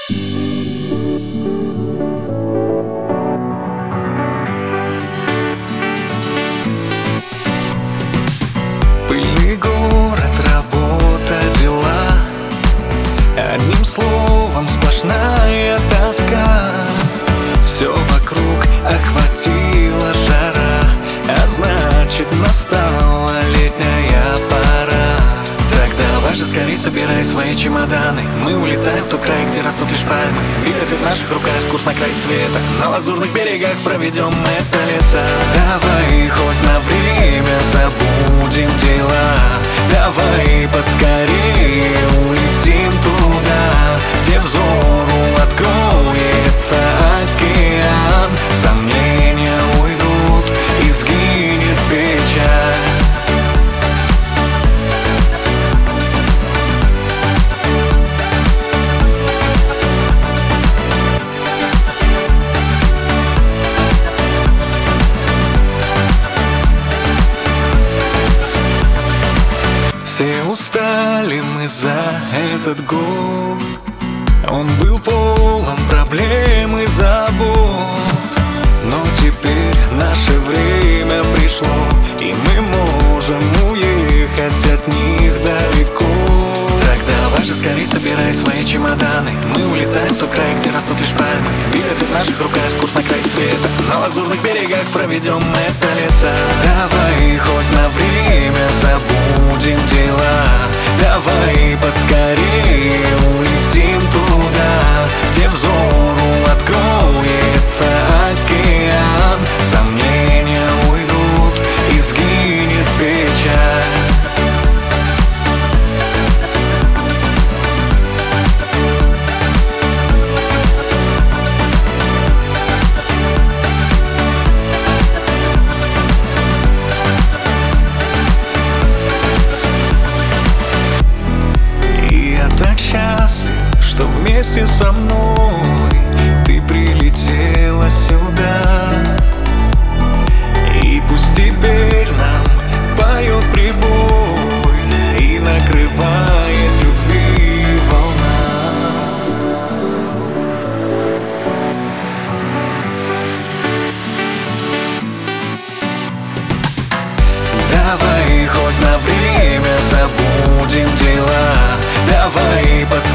Пыльный город, работа, дела. Одним словом, сплошная тоска. Все вокруг охватила жара, а значит, настала летняя пора. Так давай же скорей собирай свои чемоданы. Мы улетаем в тот край, где растут лишь пальмы. Билеты в наших руках, курс на край света. На лазурных берегах проведем это лето. Давай хоть на время забудем дела. Давай поскорее улетим туда, где взору откроется океан. Сомнения уйдут и сгинет печаль. Все устали мы за этот год. Он был полон проблем и забот. Но теперь наше время пришло, и мы можем уехать от них далеко. Так давай же скорей собирай свои чемоданы. Мы улетаем в тот край, где растут лишь пальмы. Билеты в наших руках, курс на край света. На лазурных берегах проведем это лето. Давай хоть на время забудем дела. Давай поскорее улетим туда, где взору откроется океан. Сомнения уйдут и сгинет печаль. Так счастлив, что вместе со мной ты прилетела сюда. И пусть теперь нам поет прибой и накрывает любви волна. Давай хоть на время забудем дела. Давай